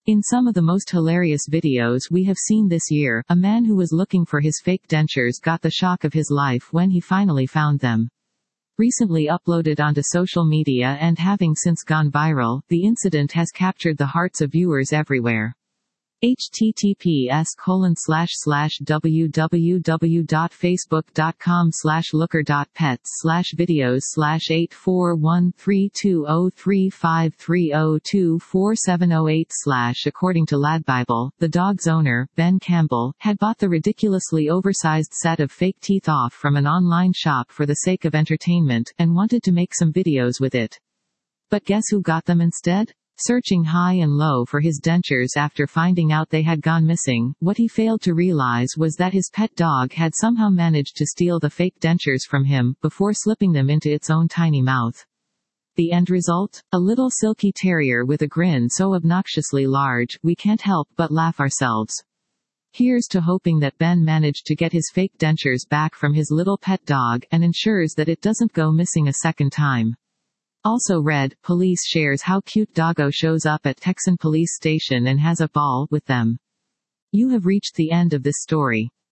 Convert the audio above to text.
In some of the most hilarious videos we have seen this year, a man who was looking for his fake dentures got the shock of his life when he finally found them. Recently uploaded onto social media and having since gone viral, the incident has captured the hearts of viewers everywhere. https://www.facebook.com/looker.pets/videos/841320353024708/ According to LadBible, the dog's owner, Ben Campbell, had bought the ridiculously oversized set of fake teeth off from an online shop for the sake of entertainment, and wanted to make some videos with it. But guess who got them instead? Searching high and low for his dentures after finding out they had gone missing, what he failed to realize was that his pet dog had somehow managed to steal the fake dentures from him, before slipping them into its own tiny mouth. The end result? A little silky terrier with a grin so obnoxiously large, we can't help but laugh ourselves. Here's to hoping that Ben managed to get his fake dentures back from his little pet dog, and ensures that it doesn't go missing a second time. Also read, police shares how cute doggo shows up at Texan police station and has a ball with them. You have reached the end of this story.